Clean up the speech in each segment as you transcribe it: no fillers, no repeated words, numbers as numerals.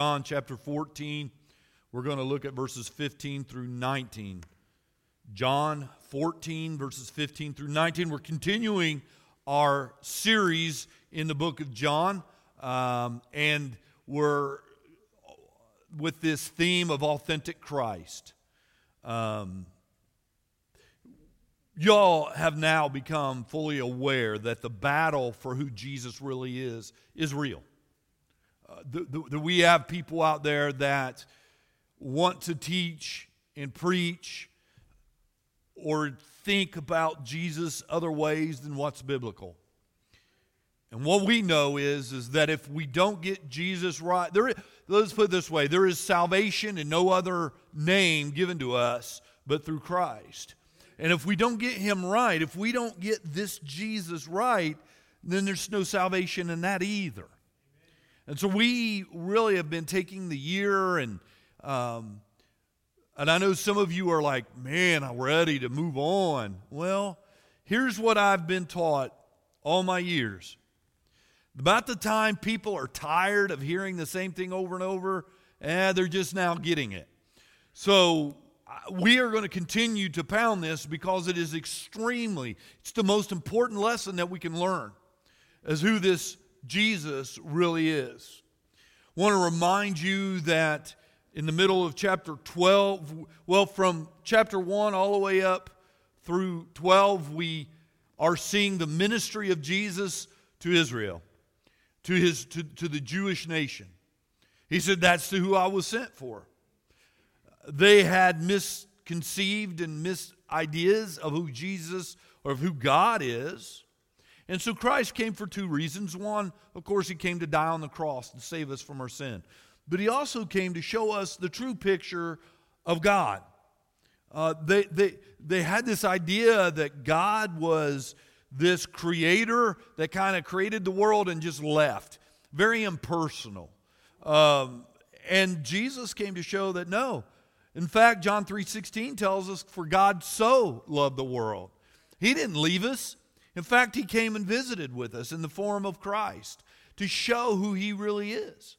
John chapter 14. We're going to look at verses 15 through 19. John 14, verses 15 through 19. We're continuing our series in the book of John, and we're with this theme of authentic Christ. Y'all have now become fully aware that the battle for who Jesus really is real. We have people out there that want to teach and preach or think about Jesus other ways than what's biblical. And what we know is that if we don't get Jesus right, let's put it this way, there is salvation in no other name given to us but through Christ. And if we don't get Him right, if we don't get this Jesus right, then there's no salvation in that either. And so we really have been taking the year, and I know some of you are like, man, I'm ready to move on. Well, here's what I've been taught all my years. About the time people are tired of hearing the same thing over and over, they're just now getting it. So we are going to continue to pound this because it is it's the most important lesson that we can learn, is who this Jesus really is. I want to remind you that in the middle of chapter 12, from chapter 1 all the way up through 12, we are seeing the ministry of Jesus to Israel, to the Jewish nation. He said, that's who I was sent for. They had misconceived and ideas of who Jesus or of who God is. And so Christ came for two reasons. One, of course, He came to die on the cross to save us from our sin. But He also came to show us the true picture of God. They had this idea that God was this creator that kind of created the world and just left. Very impersonal. And Jesus came to show that no. In fact, John 3:16 tells us, for God so loved the world. He didn't leave us. In fact, He came and visited with us in the form of Christ to show who He really is.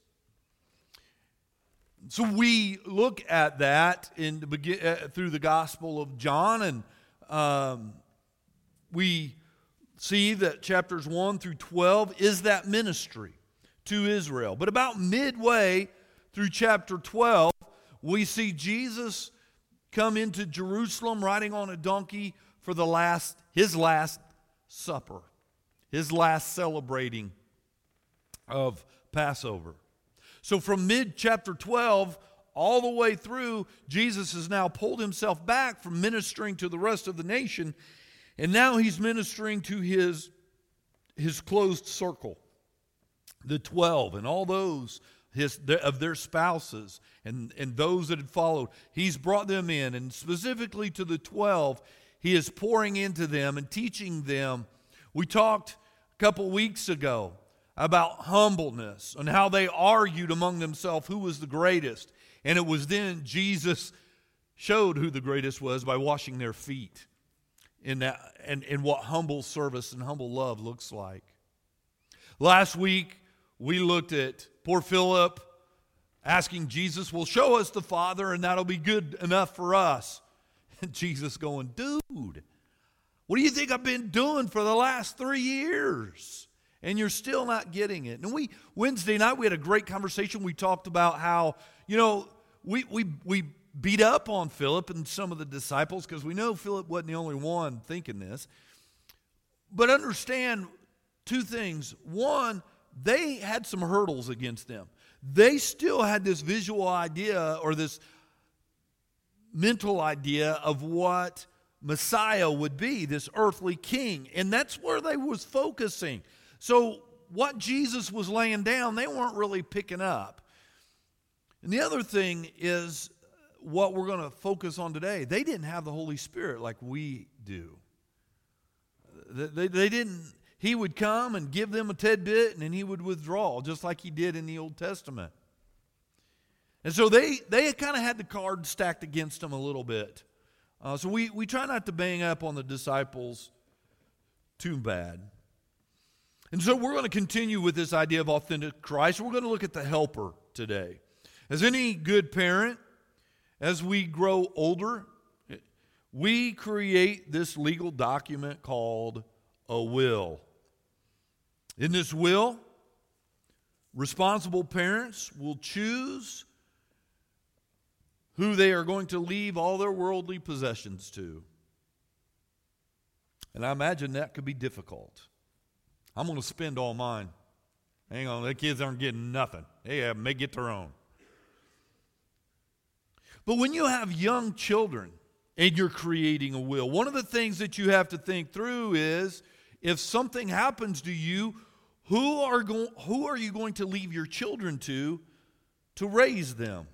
So we look at that through the Gospel of John, and we see that chapters 1 through 12 is that ministry to Israel. But about midway through chapter 12, we see Jesus come into Jerusalem riding on a donkey for his last supper, his last celebrating of Passover. So from mid-chapter 12 all the way through, Jesus has now pulled Himself back from ministering to the rest of the nation, and now He's ministering to His closed circle, the 12, and all those of their spouses and those that had followed. He's brought them in, and specifically to the 12, He is pouring into them and teaching them. We talked a couple weeks ago about humbleness and how they argued among themselves who was the greatest. And it was then Jesus showed who the greatest was by washing their feet in that, and what humble service and humble love looks like. Last week, we looked at poor Philip asking Jesus, well, show us the Father and that'll be good enough for us. And Jesus going, dude, what do you think I've been doing for the last 3 years? And you're still not getting it. And Wednesday night, we had a great conversation. We talked about how, we beat up on Philip and some of the disciples because we know Philip wasn't the only one thinking this. But understand two things. One, they had some hurdles against them. They still had this visual idea or this mental idea of what Messiah would be, this earthly king. And that's where they was focusing. So what Jesus was laying down, they weren't really picking up. And the other thing is what we're going to focus on today. They didn't have the Holy Spirit like we do. They didn't. He would come and give them a tidbit, and then He would withdraw, just like He did in the Old Testament. And so they kind of had the cards stacked against them a little bit. So we try not to bang up on the disciples too bad. And so we're going to continue with this idea of authentic Christ. We're going to look at the helper today. As any good parent, as we grow older, we create this legal document called a will. In this will, responsible parents will choose who they are going to leave all their worldly possessions to. And I imagine that could be difficult. I'm going to spend all mine. Hang on, the kids aren't getting nothing. They may get their own. But when you have young children and you're creating a will, one of the things that you have to think through is, if something happens to you, who are you going to leave your children to raise them?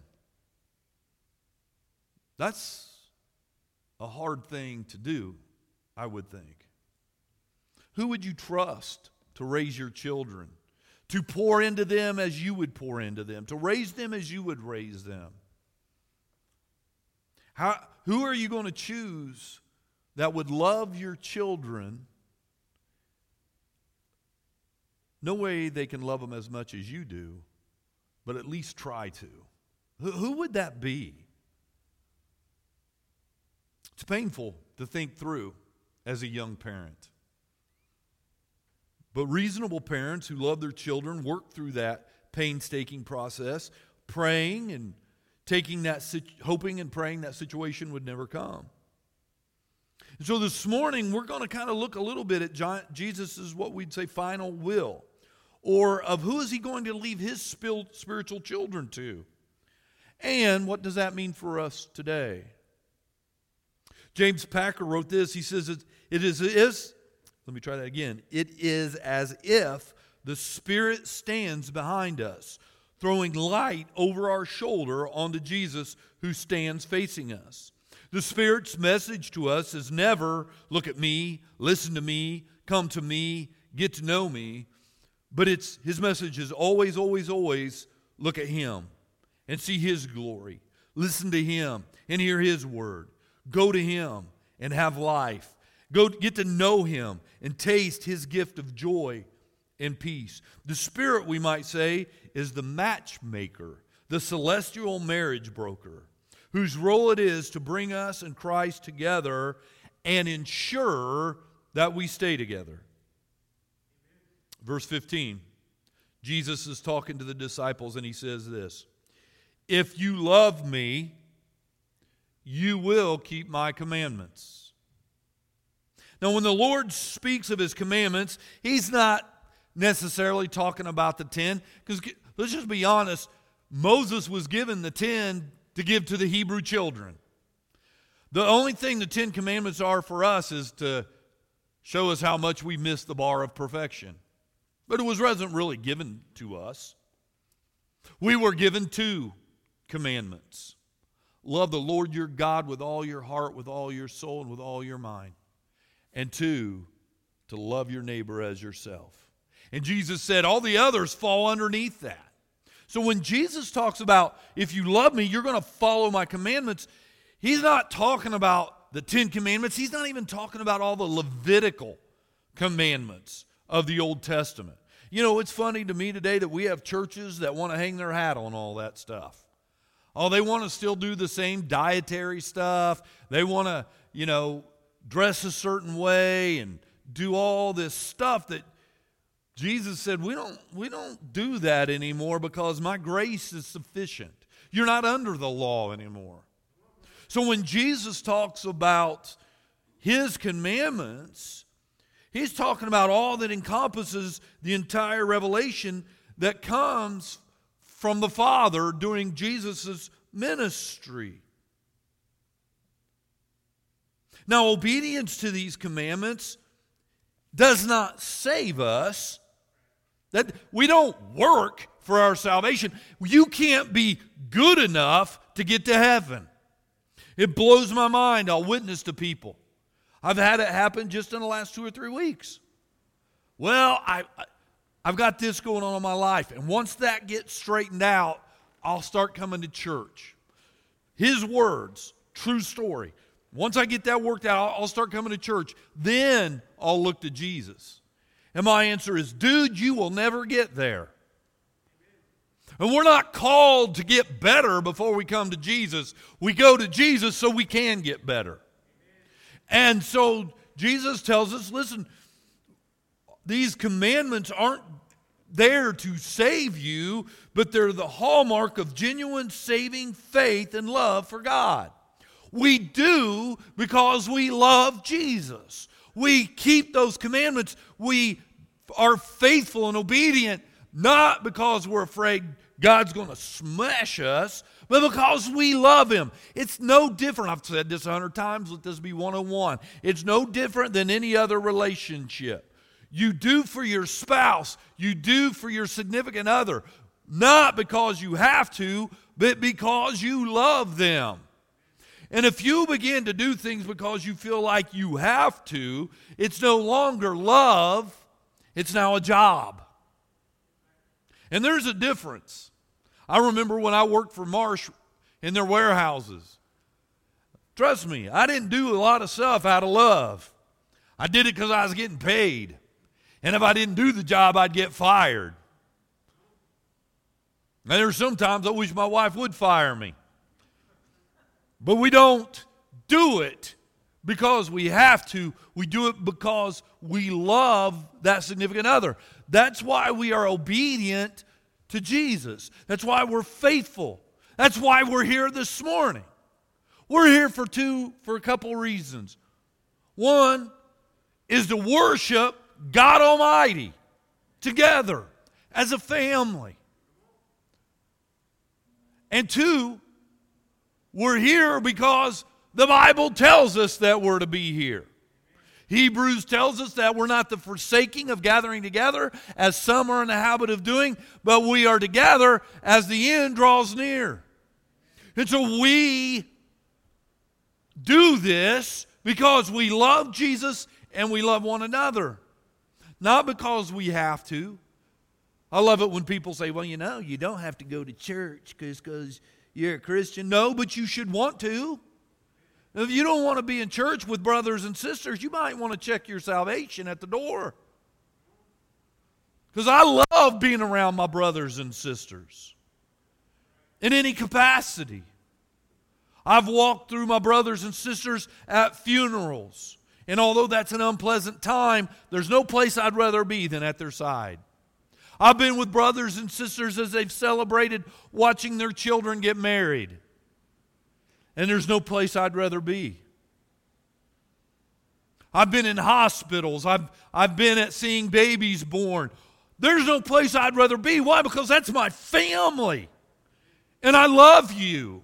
That's a hard thing to do, I would think. Who would you trust to raise your children, to pour into them as you would pour into them, to raise them as you would raise them? Who are you going to choose that would love your children? No way they can love them as much as you do, but at least try to. Who would that be? It's painful to think through as a young parent. But reasonable parents who love their children work through that painstaking process, praying and hoping and praying that situation would never come. And so this morning, we're going to kind of look a little bit at Jesus' what we'd say final will, or of who is he going to leave his spiritual children to, and what does that mean for us today? James Packer wrote this. He says, It is as if the Spirit stands behind us, throwing light over our shoulder onto Jesus who stands facing us. The Spirit's message to us is never, look at me, listen to me, come to me, get to know me. But his message is always, always, always look at him and see his glory. Listen to him and hear his word. Go to him and have life. Go get to know him and taste his gift of joy and peace. The Spirit, we might say, is the matchmaker, the celestial marriage broker, whose role it is to bring us and Christ together and ensure that we stay together. Verse 15, Jesus is talking to the disciples and he says this, "If you love me, you will keep my commandments." Now, when the Lord speaks of his commandments, he's not necessarily talking about the 10, because let's just be honest, Moses was given the 10 to give to the Hebrew children. The only thing the 10 commandments are for us is to show us how much we miss the bar of perfection. But it wasn't really given to us. We were given 2 commandments. Love the Lord your God with all your heart, with all your soul, and with all your mind. And 2, to love your neighbor as yourself. And Jesus said all the others fall underneath that. So when Jesus talks about, if you love me, you're going to follow my commandments, he's not talking about the 10 commandments. He's not even talking about all the Levitical commandments of the Old Testament. You know, it's funny to me today that we have churches that want to hang their hat on all that stuff. Oh, they want to still do the same dietary stuff. They want to, dress a certain way and do all this stuff that Jesus said, we don't do that anymore because my grace is sufficient. You're not under the law anymore. So when Jesus talks about his commandments, he's talking about all that encompasses the entire revelation that comes from the Father during Jesus' ministry. Now, obedience to these commandments does not save us. That we don't work for our salvation. You can't be good enough to get to heaven. It blows my mind. I'll witness to people. I've had it happen just in the last 2 or 3 weeks. Well, I've got this going on in my life, and once that gets straightened out, I'll start coming to church. His words, true story. Once I get that worked out, I'll start coming to church. Then I'll look to Jesus. And my answer is, dude, you will never get there. And we're not called to get better before we come to Jesus. We go to Jesus so we can get better. And so Jesus tells us, listen, these commandments aren't there to save you, but they're the hallmark of genuine saving faith and love for God. We do because we love Jesus. We keep those commandments. We are faithful and obedient, not because we're afraid God's going to smash us, but because we love Him. It's no different. I've said this 100 times. Let this be 101. It's no different than any other relationship. You do for your spouse, you do for your significant other, not because you have to, but because you love them. And if you begin to do things because you feel like you have to, it's no longer love, it's now a job. And there's a difference. I remember when I worked for Marsh in their warehouses. Trust me, I didn't do a lot of stuff out of love. I did it because I was getting paid. And if I didn't do the job, I'd get fired. And there's sometimes I wish my wife would fire me. But we don't do it because we have to. We do it because we love that significant other. That's why we are obedient to Jesus. That's why we're faithful. That's why we're here this morning. We're here for a couple reasons. One is to worship God Almighty together as a family. And two, we're here because the Bible tells us that we're to be here. Hebrews tells us that we're not the forsaking of gathering together, as some are in the habit of doing, but we are together as the end draws near. And so we do this because we love Jesus and we love one another. Not because we have to. I love it when people say, well, you don't have to go to church because you're a Christian. No, but you should want to. If you don't want to be in church with brothers and sisters, you might want to check your salvation at the door. Because I love being around my brothers and sisters in any capacity. I've walked through my brothers and sisters at funerals. And although that's an unpleasant time, there's no place I'd rather be than at their side. I've been with brothers and sisters as they've celebrated watching their children get married. And there's no place I'd rather be. I've been in hospitals. I've been at seeing babies born. There's no place I'd rather be. Why? Because that's my family. And I love you.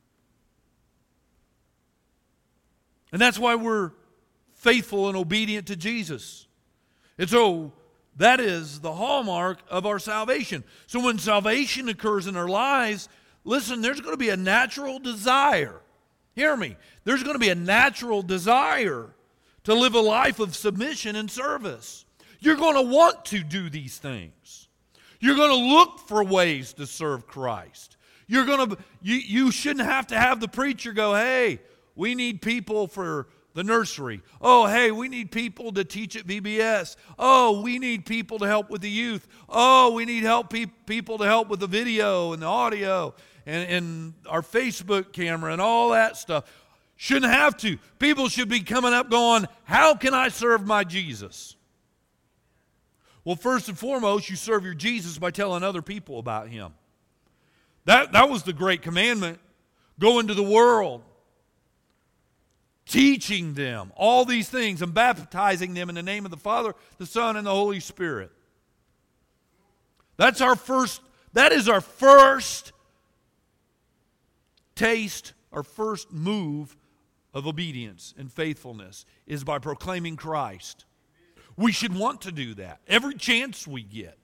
And that's why we're faithful and obedient to Jesus. And so that is the hallmark of our salvation. So when salvation occurs in our lives, listen, there's going to be a natural desire. Hear me. There's going to be a natural desire to live a life of submission and service. You're going to want to do these things. You're going to look for ways to serve Christ. You shouldn't have to have the preacher go, hey, we need people for the nursery. Oh, hey, we need people to teach at VBS. Oh, we need people to help with the youth. Oh, we need people to help with the video and the audio and our Facebook camera and all that stuff. Shouldn't have to. People should be coming up going, how can I serve my Jesus? Well, first and foremost, you serve your Jesus by telling other people about Him. That was the great commandment. Go into the world, teaching them all these things and baptizing them in the name of the Father, the Son, and the Holy Spirit. That is our first taste, our first move of obedience and faithfulness is by proclaiming Christ. We should want to do that every chance we get.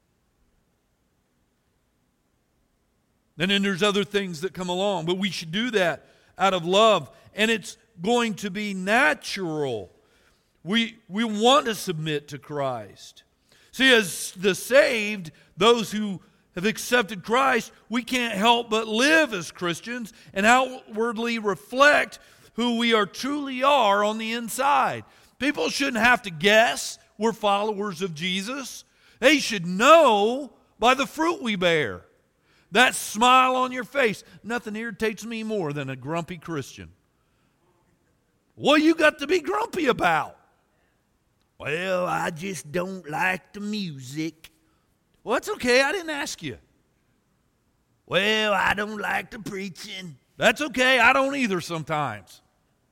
And then there's other things that come along, but we should do that out of love, and it's going to be natural. We want to submit to Christ. See, as the saved, those who have accepted Christ, we can't help but live as Christians and outwardly reflect who we truly are on the inside. People shouldn't have to guess we're followers of Jesus. They should know by the fruit we bear. that smile on your face. Nothing irritates me more than a grumpy Christian. What you got to be grumpy about? Well, I just don't like the music. Well, that's okay. I didn't ask you. Well, I don't like the preaching. That's okay. I don't either sometimes.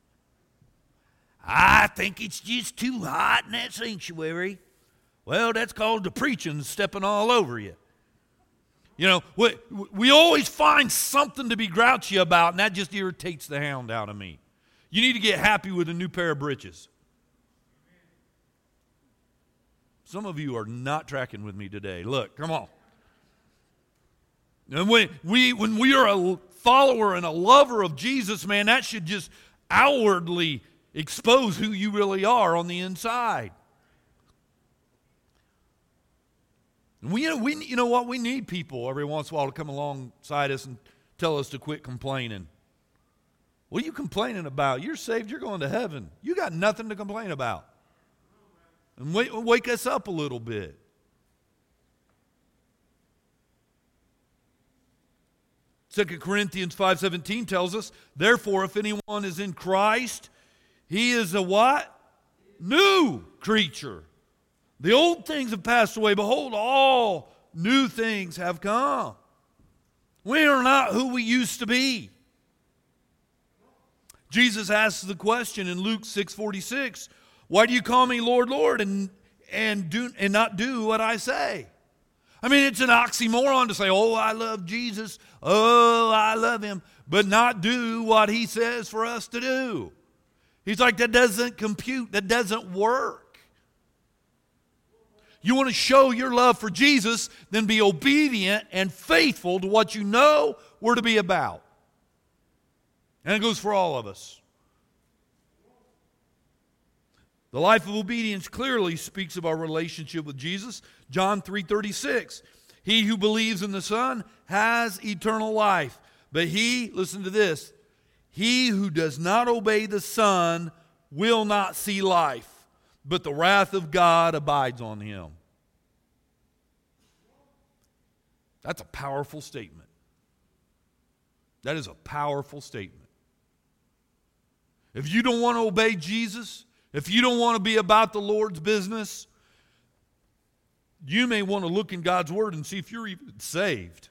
I think it's just too hot in that sanctuary. Well, that's called the preaching stepping all over you. You know, we always find something to be grouchy about, and that just irritates the hound out of me. You need to get happy with a new pair of breeches. Some of you are not tracking with me today. Look, come on. And when we are a follower and a lover of Jesus, man, that should just outwardly expose who you really are on the inside. And you know what? We need people every once in a while to come alongside us and tell us to quit complaining. What are you complaining about? You're saved. You're going to heaven. You got nothing to complain about. And wake us up a little bit. Second Corinthians 5:17 tells us, therefore, if anyone is in Christ, he is a what? New creature. The old things have passed away. Behold, all new things have come. We are not who we used to be. Jesus asks the question in Luke 6:46, why do you call me Lord, Lord, and not do what I say? I mean, it's an oxymoron to say, oh, I love Jesus, oh, I love him, but not do what he says for us to do. He's like, that doesn't compute, that doesn't work. You want to show your love for Jesus, then be obedient and faithful to what you know we're to be about. And it goes for all of us. The life of obedience clearly speaks of our relationship with Jesus. John 3:36, he who believes in the Son has eternal life. But he, listen to this, he who does not obey the Son will not see life, but the wrath of God abides on him. That's a powerful statement. That is a powerful statement. If you don't want to obey Jesus, if you don't want to be about the Lord's business, you may want to look in God's Word and see if you're even saved.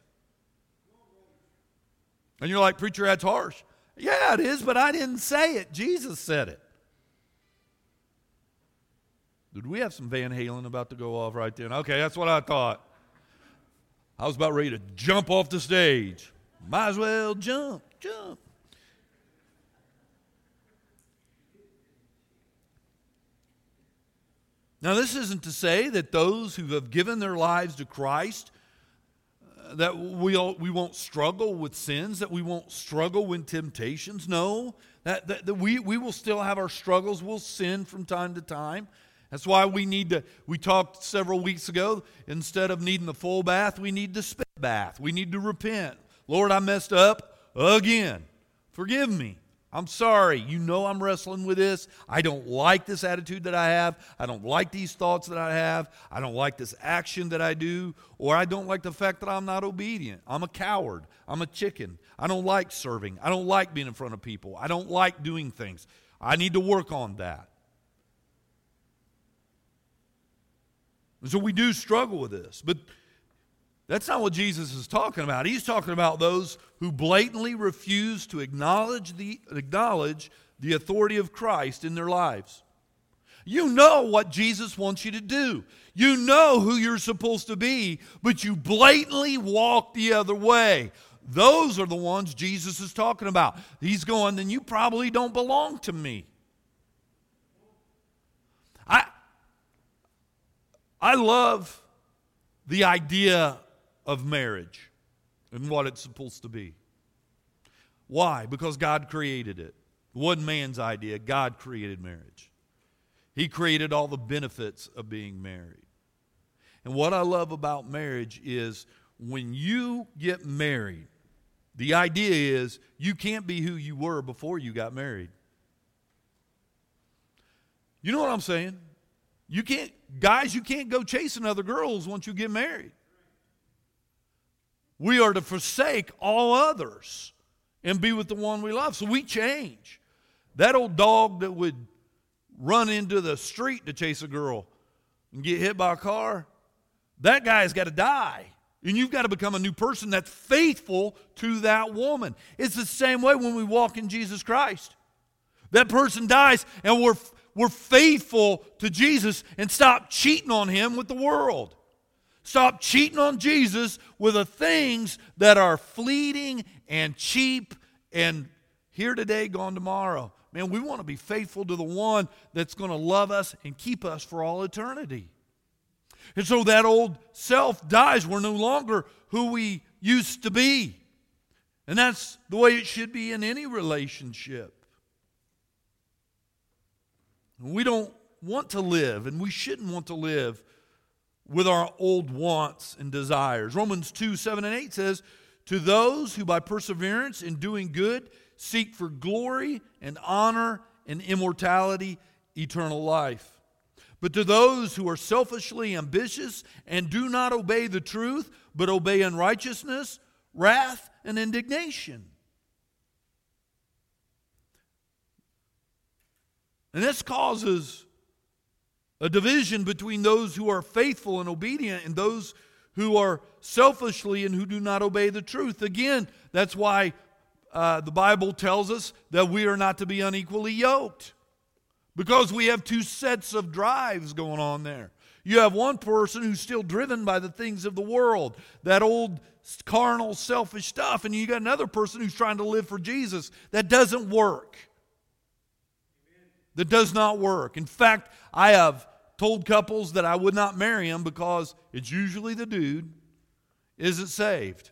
And you're like, preacher, that's harsh. Yeah, it is, but I didn't say it. Jesus said it. Did we have some Van Halen about to go off right then? Okay, that's what I thought. I was about ready to jump off the stage. Might as well jump. Now, this isn't to say that those who have given their lives to Christ, that we won't struggle with sins, that we won't struggle with temptations. No, that we will still have our struggles. We'll sin from time to time. That's why we talked several weeks ago, instead of needing the full bath, we need the spit bath. We need to repent. Lord, I messed up again. Forgive me. I'm sorry. You know I'm wrestling with this. I don't like this attitude that I have. I don't like these thoughts that I have. I don't like this action that I do. Or I don't like the fact that I'm not obedient. I'm a coward. I'm a chicken. I don't like serving. I don't like being in front of people. I don't like doing things. I need to work on that. So we do struggle with this. But that's not what Jesus is talking about. He's talking about those who blatantly refuse to acknowledge the authority of Christ in their lives. You know what Jesus wants you to do. You know who you're supposed to be, but you blatantly walk the other way. Those are the ones Jesus is talking about. He's going, then you probably don't belong to me. I love the idea of marriage and what it's supposed to be. Why? Because God created it. It wasn't man's idea. God created marriage. He created all the benefits of being married. And what I love about marriage is when you get married, the idea is you can't be who you were before you got married. You know what I'm saying? You can't go chasing other girls once you get married. we are to forsake all others and be with the one we love. So we change. That old dog that would run into the street to chase a girl and get hit by a car, that guy's got to die. And you've got to become a new person that's faithful to that woman. It's the same way when we walk in Jesus Christ. That person dies and we're faithful to Jesus and stop cheating on him with the world. Stop cheating on Jesus with the things that are fleeting and cheap and here today, gone tomorrow. Man, we want to be faithful to the one that's going to love us and keep us for all eternity. And so that old self dies. We're no longer who we used to be. And that's the way it should be in any relationship. We don't want to live, and we shouldn't want to live with our old wants and desires. Romans 2:7-8 says, to those who by perseverance in doing good seek for glory and honor and immortality, eternal life. But to those who are selfishly ambitious and do not obey the truth, but obey unrighteousness, wrath, and indignation. And this causes a division between those who are faithful and obedient and those who are selfishly and who do not obey the truth. Again, that's why the Bible tells us that we are not to be unequally yoked. Because we have two sets of drives going on there. You have one person who's still driven by the things of the world, that old carnal, selfish stuff, and you got another person who's trying to live for Jesus. That doesn't work. That does not work. In fact, I have told couples that I would not marry them because it's usually the dude isn't saved.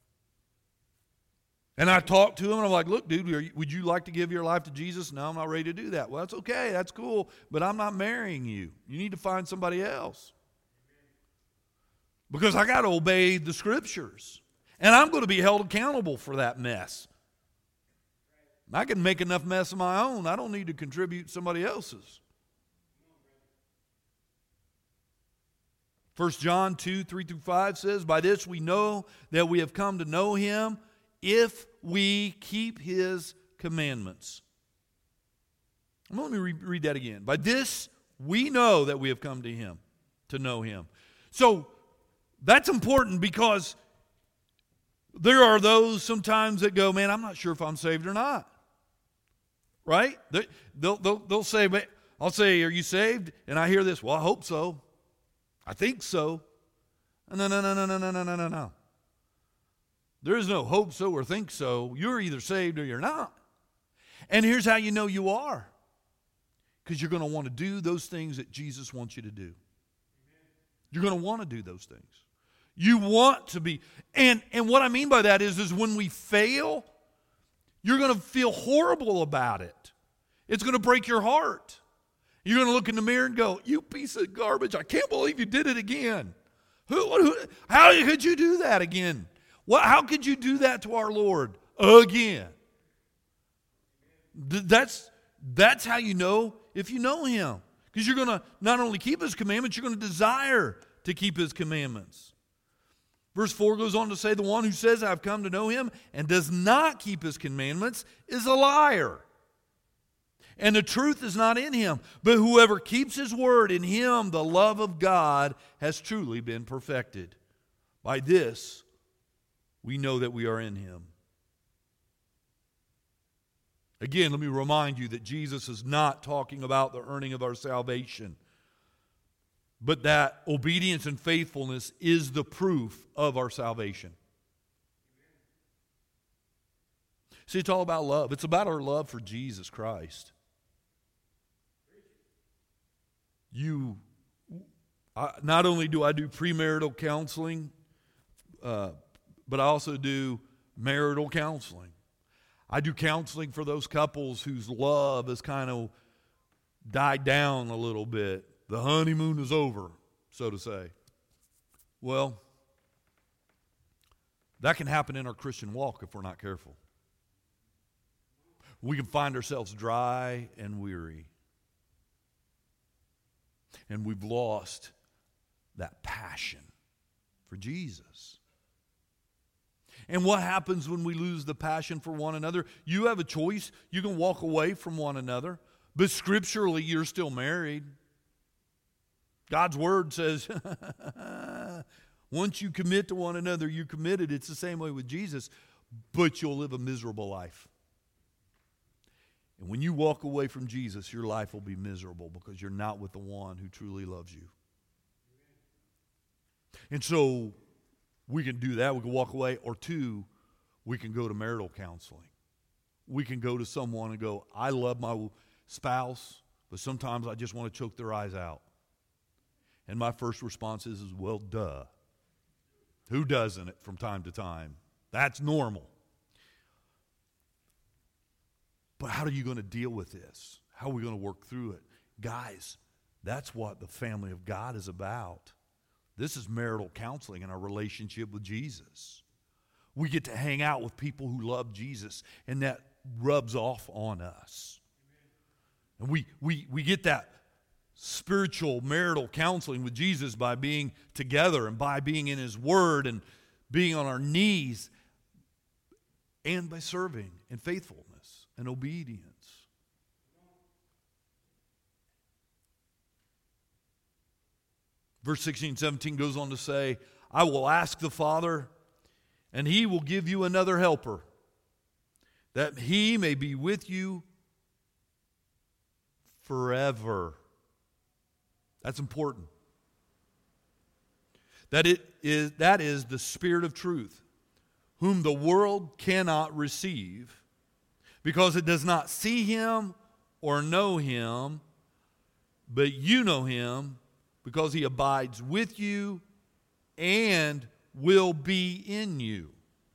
And I talk to him and I'm like, look, dude, would you like to give your life to Jesus? No, I'm not ready to do that. Well, that's okay. That's cool. But I'm not marrying you. You need to find somebody else. Because I got to obey the Scriptures. And I'm going to be held accountable for that mess. I can make enough mess of my own. I don't need to contribute somebody else's. 1 John 2:3-5 says, by this we know that we have come to know him if we keep his commandments. Let me read that again. By this we know that we have come to him, to know him. So that's important because there are those sometimes that go, man, I'm not sure if I'm saved or not. Right? They'll say, I'll say, are you saved? And I hear this, well, I hope so. I think so. No. There is no hope so or think so. You're either saved or you're not. And here's how you know you are. Because you're going to want to do those things that Jesus wants you to do. You're going to want to do those things. You want to be. And what I mean by that is when we fail, you're going to feel horrible about it. It's going to break your heart. You're going to look in the mirror and go, you piece of garbage, I can't believe you did it again. How could you do that again? How could you do that to our Lord again? That's how you know if you know him. Because you're going to not only keep his commandments, you're going to desire to keep his commandments. Verse 4 goes on to say, the one who says, I've come to know him and does not keep his commandments is a liar. And the truth is not in him. But whoever keeps his word, in him the love of God has truly been perfected. By this, we know that we are in him. Again, let me remind you that Jesus is not talking about the earning of our salvation, but that obedience and faithfulness is the proof of our salvation. See, it's all about love. It's about our love for Jesus Christ. Not only do I do premarital counseling, but I also do marital counseling. I do counseling for those couples whose love has kind of died down a little bit. The honeymoon is over, so to say. Well, that can happen in our Christian walk if we're not careful. We can find ourselves dry and weary. And we've lost that passion for Jesus. And what happens when we lose the passion for one another? You have a choice. You can walk away from one another, but scripturally, you're still married. God's word says, once you commit to one another, you're committed. It's the same way with Jesus, but you'll live a miserable life. And when you walk away from Jesus, your life will be miserable because you're not with the one who truly loves you. And so we can do that. We can walk away. Or two, we can go to marital counseling. We can go to someone and go, I love my spouse, but sometimes I just want to choke their eyes out. And my first response is well, duh. Who doesn't it from time to time? That's normal. But how are you going to deal with this? How are we going to work through it? Guys, that's what the family of God is about. This is marital counseling and our relationship with Jesus. We get to hang out with people who love Jesus, and that rubs off on us. And we get that spiritual marital counseling with Jesus by being together and by being in His Word and being on our knees and by serving and faithfulness and obedience. Verse 16, 17 goes on to say, I will ask the Father, and He will give you another helper, that He may be with you forever. That's important. That is the Spirit of truth, whom the world cannot receive, because it does not see Him or know Him, but you know Him, because He abides with you and will be in you.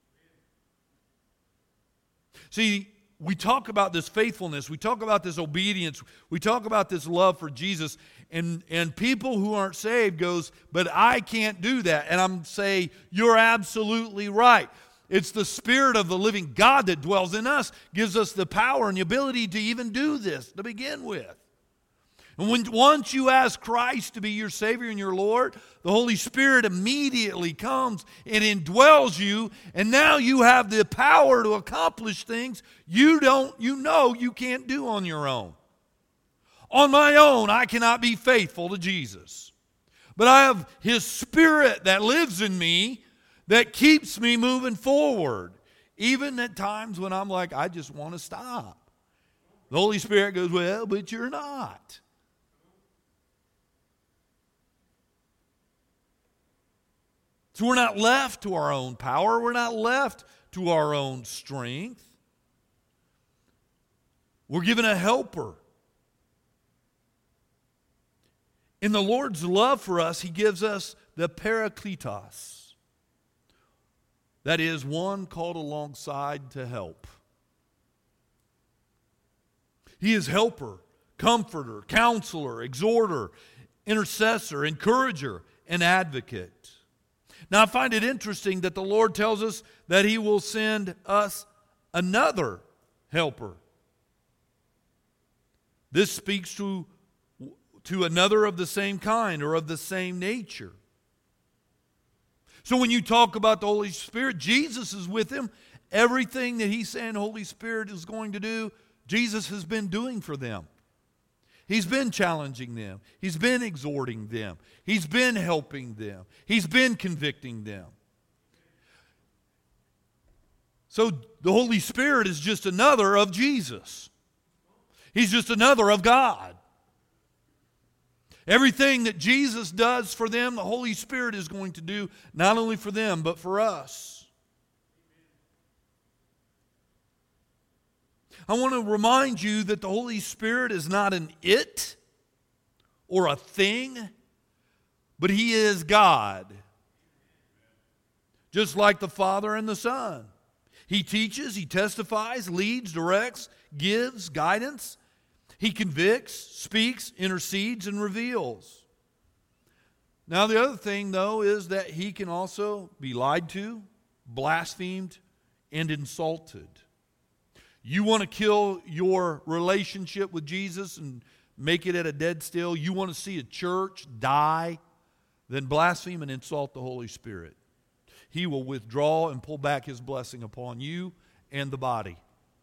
See, we talk about this faithfulness, we talk about this obedience, we talk about this love for Jesus, and people who aren't saved goes, but I can't do that. And I'm saying, you're absolutely right. It's the Spirit of the living God that dwells in us, gives us the power and the ability to even do this to begin with. And once you ask Christ to be your Savior and your Lord, the Holy Spirit immediately comes and indwells you, and now you have the power to accomplish things you can't do on your own. On my own, I cannot be faithful to Jesus. But I have His Spirit that lives in me that keeps me moving forward, even at times when I'm like, I just want to stop. The Holy Spirit goes, well, but you're not. So we're not left to our own power. We're not left to our own strength. We're given a helper. In the Lord's love for us, He gives us the Parakletos. That is, one called alongside to help. He is helper, comforter, counselor, exhorter, intercessor, encourager, and advocate. Now, I find it interesting that the Lord tells us that He will send us another helper. This speaks to another of the same kind or of the same nature. So when you talk about the Holy Spirit, Jesus is with Him. Everything that He's saying the Holy Spirit is going to do, Jesus has been doing for them. He's been challenging them. He's been exhorting them. He's been helping them. He's been convicting them. So the Holy Spirit is just another of Jesus. He's just another of God. Everything that Jesus does for them, the Holy Spirit is going to do, not only for them, but for us. I want to remind you that the Holy Spirit is not an it or a thing, but He is God. Just like the Father and the Son. He teaches, He testifies, leads, directs, gives guidance. He convicts, speaks, intercedes, and reveals. Now the other thing, though, is that He can also be lied to, blasphemed, and insulted. You want to kill your relationship with Jesus and make it at a dead still? You want to see a church die? Then blaspheme and insult the Holy Spirit. He will withdraw and pull back His blessing upon you and the body.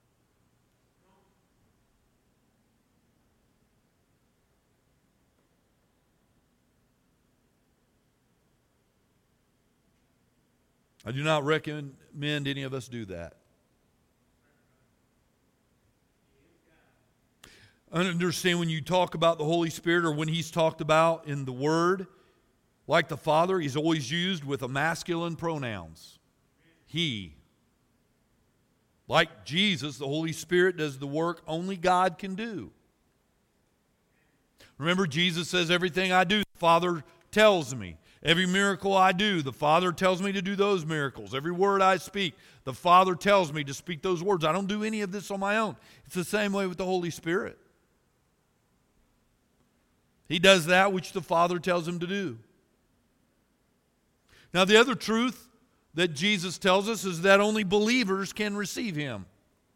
I do not recommend any of us do that. I understand when you talk about the Holy Spirit, or when He's talked about in the Word, like the Father, He's always used with a masculine pronouns. He. Like Jesus, the Holy Spirit does the work only God can do. Remember, Jesus says, everything I do, the Father tells me. Every miracle I do, the Father tells me to do those miracles. Every word I speak, the Father tells me to speak those words. I don't do any of this on my own. It's the same way with the Holy Spirit. He does that which the Father tells Him to do. Now, the other truth that Jesus tells us is that only believers can receive Him.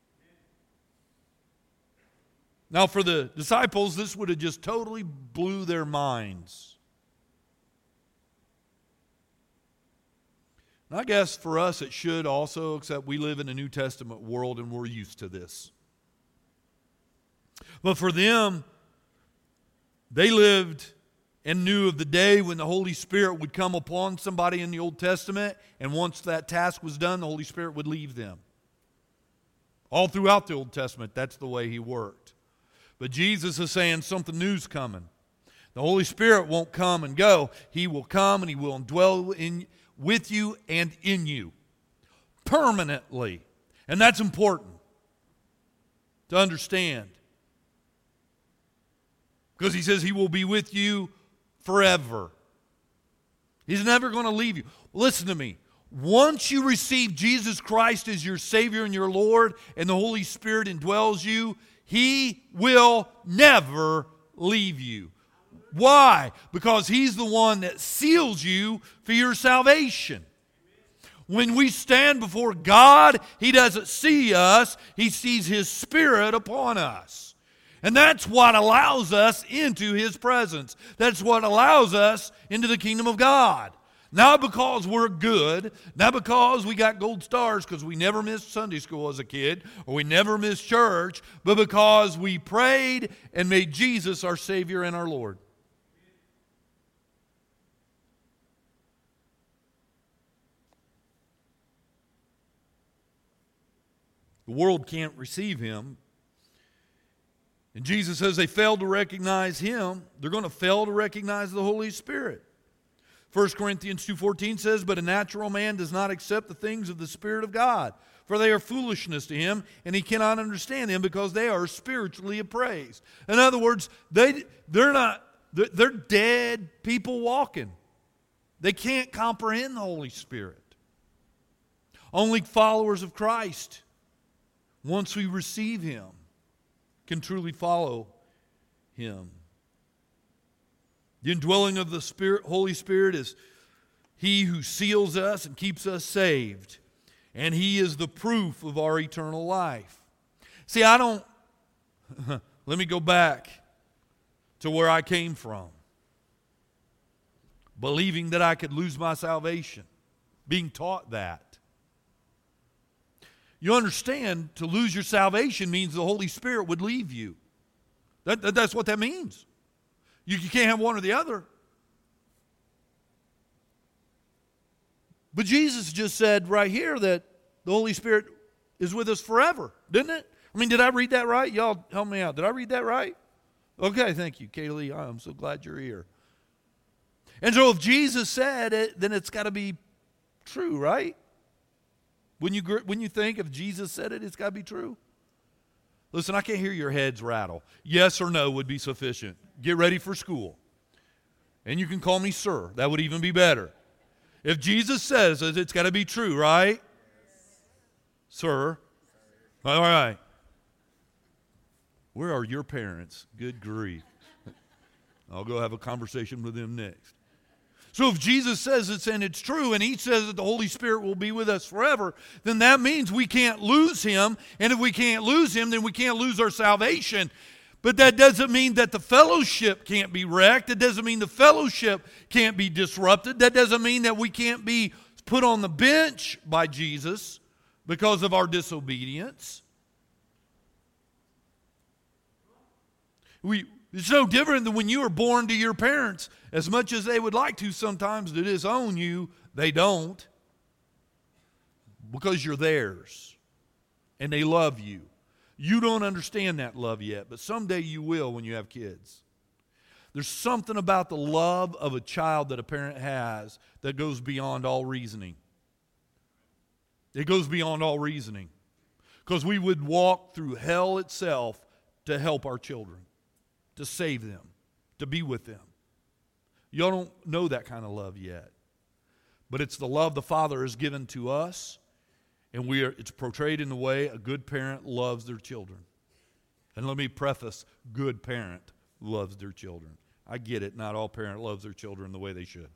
Now, for the disciples, this would have just totally blew their minds. And I guess for us it should also, except we live in a New Testament world and we're used to this. But for them, they lived and knew of the day when the Holy Spirit would come upon somebody in the Old Testament, and once that task was done, the Holy Spirit would leave them. All throughout the Old Testament, that's the way He worked. But Jesus is saying something new's coming. The Holy Spirit won't come and go. He will come and He will indwell with you and in you permanently. And that's important to understand. Because He says He will be with you forever. He's never going to leave you. Listen to me. Once you receive Jesus Christ as your Savior and your Lord, and the Holy Spirit indwells you, He will never leave you. Why? Because He's the one that seals you for your salvation. When we stand before God, He doesn't see us. He sees His Spirit upon us. And that's what allows us into His presence. That's what allows us into the kingdom of God. Not because we're good, not because we got gold stars because we never missed Sunday school as a kid, or we never missed church, but because we prayed and made Jesus our Savior and our Lord. The world can't receive Him. And Jesus says they failed to recognize Him. They're going to fail to recognize the Holy Spirit. 1 Corinthians 2:14 says, "But a natural man does not accept the things of the Spirit of God, for they are foolishness to him, and he cannot understand them because they are spiritually appraised." In other words, they're dead people walking. They can't comprehend the Holy Spirit. Only followers of Christ, once we receive Him, can truly follow Him. The indwelling of the Holy Spirit is He who seals us and keeps us saved. And He is the proof of our eternal life. See, let me go back to where I came from. Believing that I could lose my salvation. Being taught that. You understand, to lose your salvation means the Holy Spirit would leave you. That's what that means. You can't have one or the other. But Jesus just said right here that the Holy Spirit is with us forever, didn't it? I mean, did I read that right? Y'all help me out. Did I read that right? Okay, thank you, Kaylee. I'm so glad you're here. And so if Jesus said it, then it's got to be true, right? When you think if Jesus said it, it's got to be true. Listen, I can't hear your heads rattle. Yes or no would be sufficient. Get ready for school. And you can call me sir. That would even be better. If Jesus says it, it's got to be true, right? Yes. Sir. All right. Where are your parents? Good grief. I'll go have a conversation with them next. So if Jesus says it and it's true, and He says that the Holy Spirit will be with us forever, then that means we can't lose Him. And if we can't lose Him, then we can't lose our salvation. But that doesn't mean that the fellowship can't be wrecked. It doesn't mean the fellowship can't be disrupted. That doesn't mean that we can't be put on the bench by Jesus because of our disobedience. It's no different than when you were born to your parents. As much as they would like to sometimes to disown you, they don't. Because you're theirs. And they love you. You don't understand that love yet, but someday you will when you have kids. There's something about the love of a child that a parent has that goes beyond all reasoning. It goes beyond all reasoning. Because we would walk through hell itself to help our children, to save them, to be with them. Y'all don't know that kind of love yet. But it's the love the Father has given to us, and it's portrayed in the way a good parent loves their children. And let me preface, good parent loves their children. I get it, not all parent loves their children the way they should.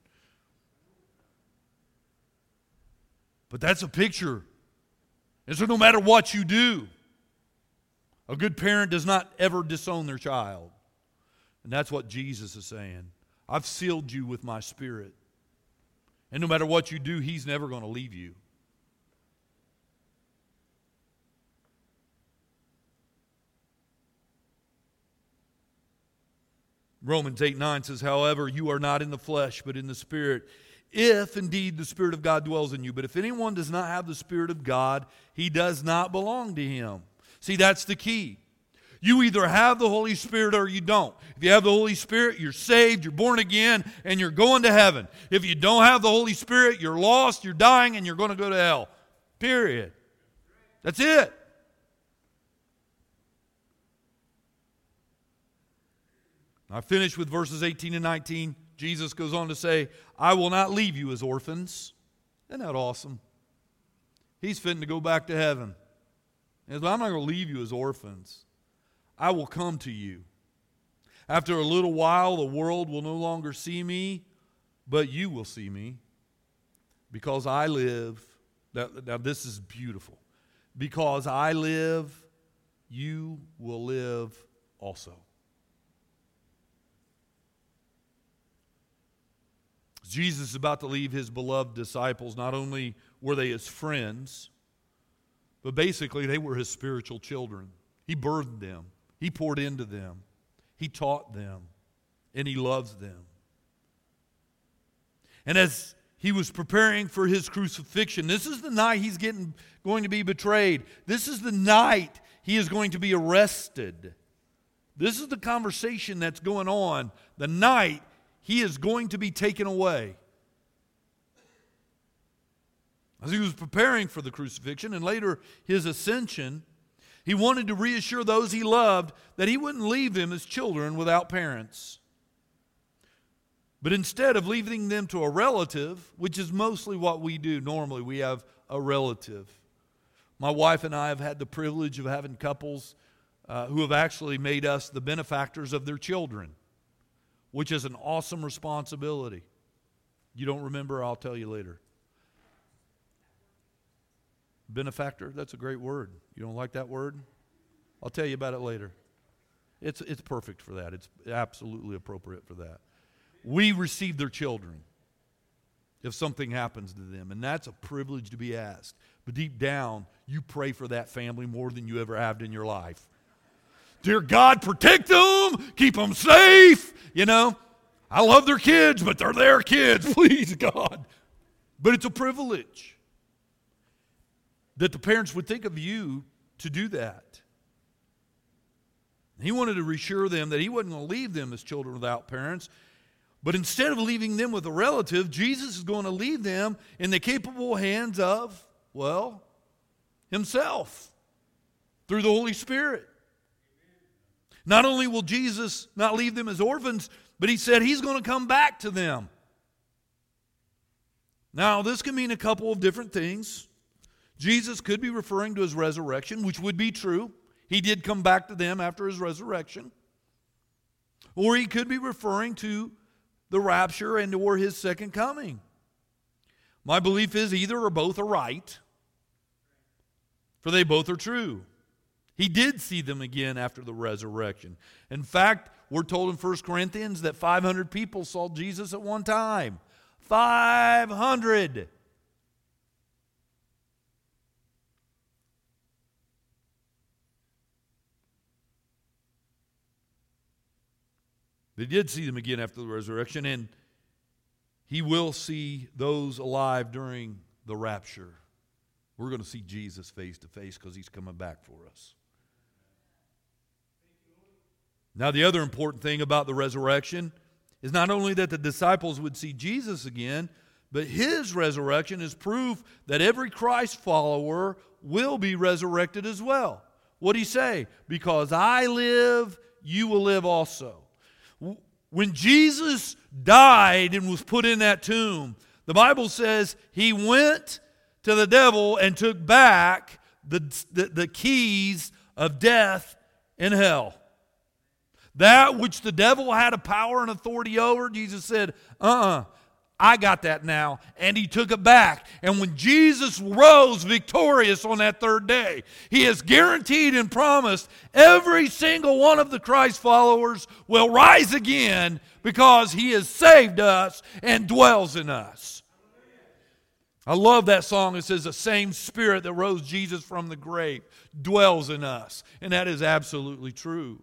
But that's a picture. And so no matter what you do, a good parent does not ever disown their child. And that's what Jesus is saying. I've sealed you with my Spirit. And no matter what you do, He's never going to leave you. Romans 8:9 says, however, you are not in the flesh, but in the Spirit, if indeed the Spirit of God dwells in you. But if anyone does not have the Spirit of God, he does not belong to Him. See, that's the key. You either have the Holy Spirit or you don't. If you have the Holy Spirit, you're saved, you're born again, and you're going to heaven. If you don't have the Holy Spirit, you're lost, you're dying, and you're going to go to hell. Period. That's it. I finish with verses 18 and 19. Jesus goes on to say, I will not leave you as orphans. Isn't that awesome? He's fitting to go back to heaven. He says, I'm not going to leave you as orphans. I will come to you. After a little while, the world will no longer see me, but you will see me. Because I live. Now this is beautiful. Because I live, you will live also. Jesus is about to leave His beloved disciples. Not only were they His friends, but basically they were His spiritual children. He burdened them. He poured into them. He taught them. And He loves them. And as He was preparing for His crucifixion, this is the night He's going to be betrayed. This is the night He is going to be arrested. This is the conversation that's going on. The night He is going to be taken away. As He was preparing for the crucifixion and later His ascension, He wanted to reassure those He loved that He wouldn't leave them as children without parents. But instead of leaving them to a relative, which is mostly what we do normally, we have a relative. My wife and I have had the privilege of having couples who have actually made us the benefactors of their children, which is an awesome responsibility. You don't remember? I'll tell you later. Benefactor, that's a great word. You don't like that word? I'll tell you about it later. It's perfect for that. It's absolutely appropriate for that. We receive their children if something happens to them, and that's a privilege to be asked. But deep down, you pray for that family more than you ever have in your life. Dear God, protect them, keep them safe. You know, I love their kids, but they're their kids. Please, God. But it's a privilege that the parents would think of you to do that. He wanted to reassure them that He wasn't going to leave them as children without parents. But instead of leaving them with a relative, Jesus is going to leave them in the capable hands of, well, Himself through the Holy Spirit. Not only will Jesus not leave them as orphans, but He said He's going to come back to them. Now, this can mean a couple of different things. Jesus could be referring to His resurrection, which would be true. He did come back to them after His resurrection. Or He could be referring to the rapture and or His second coming. My belief is either or both are right, for they both are true. He did see them again after the resurrection. In fact, we're told in 1 Corinthians that 500 people saw Jesus at one time. 500! They did see them again after the resurrection, and he will see those alive during the rapture. We're going to see Jesus face to face because he's coming back for us. Now, the other important thing about the resurrection is not only that the disciples would see Jesus again, but his resurrection is proof that every Christ follower will be resurrected as well. What did he say? Because I live, you will live also. When Jesus died and was put in that tomb, the Bible says he went to the devil and took back the keys of death and hell. That which the devil had a power and authority over, Jesus said, I got that now. And he took it back. And when Jesus rose victorious on that third day, he has guaranteed and promised every single one of the Christ followers will rise again because he has saved us and dwells in us. I love that song. It says the same Spirit that rose Jesus from the grave dwells in us. And that is absolutely true.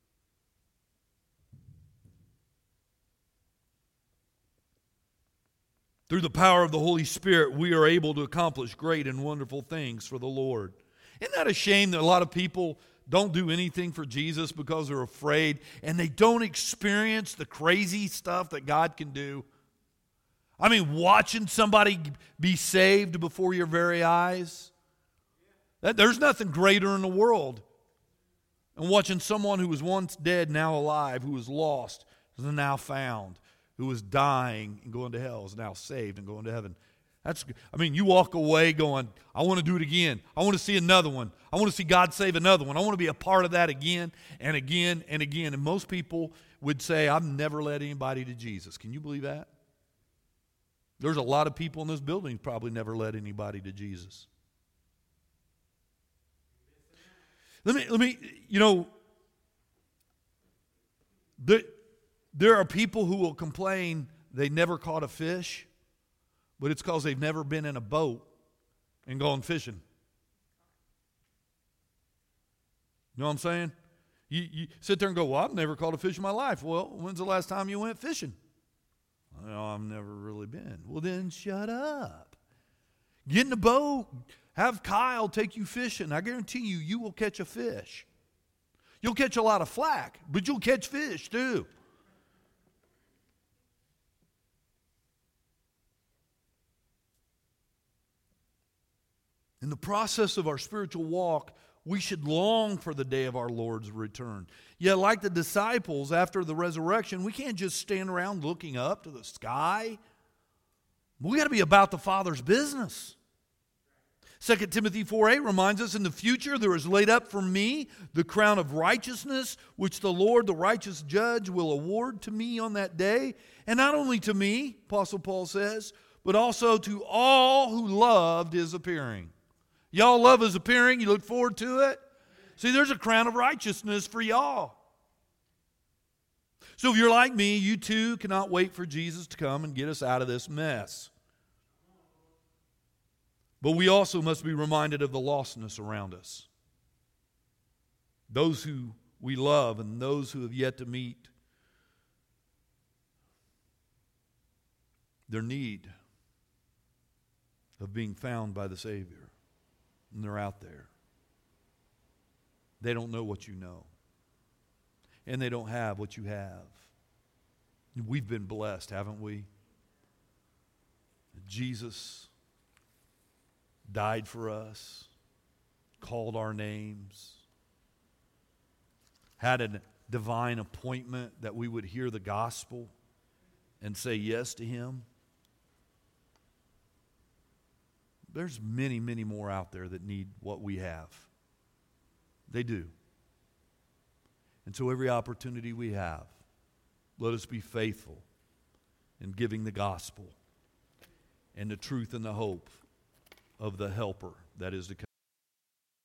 Through the power of the Holy Spirit, we are able to accomplish great and wonderful things for the Lord. Isn't that a shame that a lot of people don't do anything for Jesus because they're afraid and they don't experience the crazy stuff that God can do? I mean, watching somebody be saved before your very eyes. There's nothing greater in the world. And watching someone who was once dead, now alive, who was lost, is now found, who was dying and going to hell, is now saved and going to heaven. You walk away going, I want to do it again. I want to see another one. I want to see God save another one. I want to be a part of that again and again and again. And most people would say, I've never led anybody to Jesus. Can you believe that? There's a lot of people in this building who probably never led anybody to Jesus. There are people who will complain they never caught a fish, but it's because they've never been in a boat and gone fishing. You know what I'm saying? You sit there and go, well, I've never caught a fish in my life. Well, when's the last time you went fishing? Well, I've never really been. Well, then shut up. Get in the boat. Have Kyle take you fishing. I guarantee you, you will catch a fish. You'll catch a lot of flack, but you'll catch fish too. In the process of our spiritual walk, we should long for the day of our Lord's return. Yet, like the disciples after the resurrection, we can't just stand around looking up to the sky. We got to be about the Father's business. 2 Timothy 4:8 reminds us, in the future there is laid up for me the crown of righteousness, which the Lord, the righteous judge, will award to me on that day. And not only to me, Apostle Paul says, but also to all who loved his appearing. Y'all love his appearing? You look forward to it? See, there's a crown of righteousness for y'all. So if you're like me, you too cannot wait for Jesus to come and get us out of this mess. But we also must be reminded of the lostness around us. Those who we love and those who have yet to meet their need of being found by the Savior. And they're out there. They don't know what you know. And they don't have what you have. We've been blessed, haven't we? Jesus died for us, called our names, had a divine appointment that we would hear the gospel and say yes to him. There's many, many more out there that need what we have. They do. And so every opportunity we have, let us be faithful in giving the gospel and the truth and the hope of the helper that is to come.